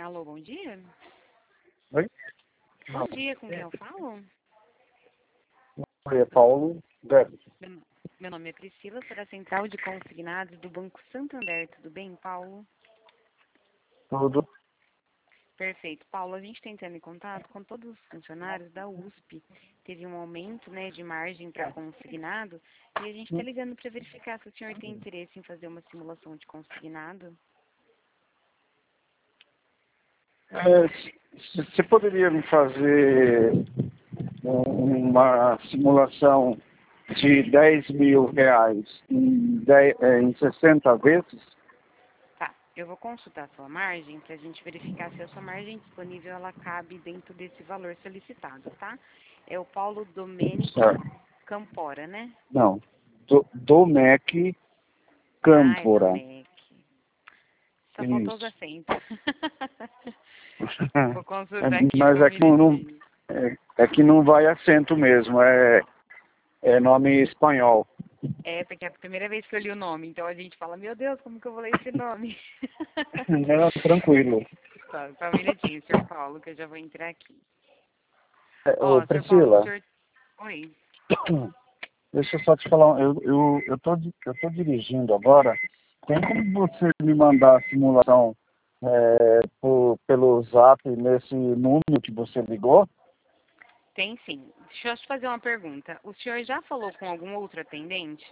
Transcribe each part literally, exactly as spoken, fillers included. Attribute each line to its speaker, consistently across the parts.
Speaker 1: Alô, bom dia?
Speaker 2: Oi?
Speaker 1: Bom dia, com quem eu falo?
Speaker 2: Oi, é Paulo Débora.
Speaker 1: Meu, meu nome é Priscila, sou da Central de Consignados do Banco Santander. Tudo bem, Paulo?
Speaker 2: Tudo?
Speaker 1: Perfeito. Paulo, a gente está entrando em contato com todos os funcionários da U S P. Teve um aumento, né, de margem para consignado e a gente está ligando para verificar se o senhor tem interesse em fazer uma simulação de consignado.
Speaker 2: É, c- você poderia me fazer um- uma simulação de dez mil reais em, dez, é, em sessenta vezes?
Speaker 1: Tá, eu vou consultar a sua margem para a gente verificar se a sua margem disponível ela cabe dentro desse valor solicitado, tá? É o Paulo Domenic
Speaker 2: Certo.
Speaker 1: Campora, né?
Speaker 2: Não. Do, Domec
Speaker 1: Ah, é
Speaker 2: Câmpora.
Speaker 1: Domec. Só faltou os
Speaker 2: Isso.
Speaker 1: acentos. Vou
Speaker 2: É,
Speaker 1: consultar aqui
Speaker 2: mas
Speaker 1: só um
Speaker 2: é que não, não-
Speaker 1: minutinho.
Speaker 2: é, é que não vai acento mesmo, é, é nome espanhol.
Speaker 1: É, porque é a primeira vez que eu li o nome, então a gente fala, meu Deus, como que eu vou ler esse nome?
Speaker 2: Não, tranquilo.
Speaker 1: Só, só um minutinho, senhor Paulo, que eu já vou entrar aqui.
Speaker 2: É, ô,
Speaker 1: Ó, senhor Paulo, o
Speaker 2: Priscila,
Speaker 1: senhor... Oi.
Speaker 2: deixa eu só te falar, eu, eu, eu, tô, di- eu tô dirigindo agora. Tem como você me mandar a simulação é, por, pelo zap nesse número que você ligou?
Speaker 1: Tem sim. Deixa eu te fazer uma pergunta. O senhor já falou com algum outro atendente?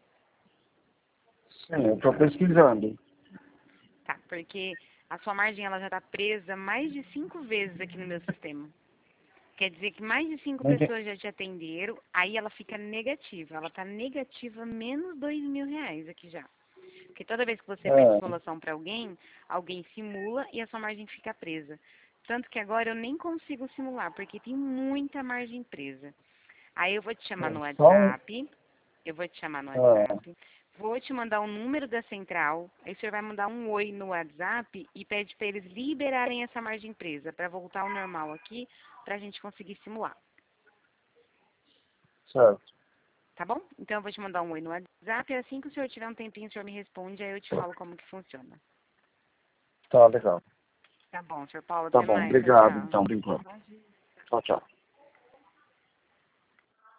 Speaker 2: Sim, eu estou pesquisando.
Speaker 1: Tá, porque a sua margem ela já está presa mais de cinco vezes aqui no meu sistema. Quer dizer que mais de cinco
Speaker 2: Não entendi.
Speaker 1: pessoas já te atenderam, aí ela fica negativa. Ela está negativa menos dois mil reais aqui já. Porque toda vez que você pede
Speaker 2: É,
Speaker 1: simulação para alguém, alguém simula e a sua margem fica presa. Tanto que agora eu nem consigo simular, porque tem muita margem presa. Aí eu vou te chamar no
Speaker 2: só um.
Speaker 1: WhatsApp, eu vou te chamar no
Speaker 2: É,
Speaker 1: WhatsApp, vou te mandar o número da central, aí o senhor vai mandar um oi no WhatsApp e pede para eles liberarem essa margem presa, para voltar ao normal aqui, para a gente conseguir simular.
Speaker 2: certo.
Speaker 1: Tá bom? Então eu vou te mandar um oi no WhatsApp e assim que o senhor tiver um tempinho, o senhor me responde, aí eu te falo como que funciona.
Speaker 2: Tá legal.
Speaker 1: Tá bom, senhor Paulo,
Speaker 2: Tá
Speaker 1: até
Speaker 2: bom,
Speaker 1: mais. Tchau,
Speaker 2: obrigado.
Speaker 1: tchau.
Speaker 2: Então, por enquanto. Tchau, tchau.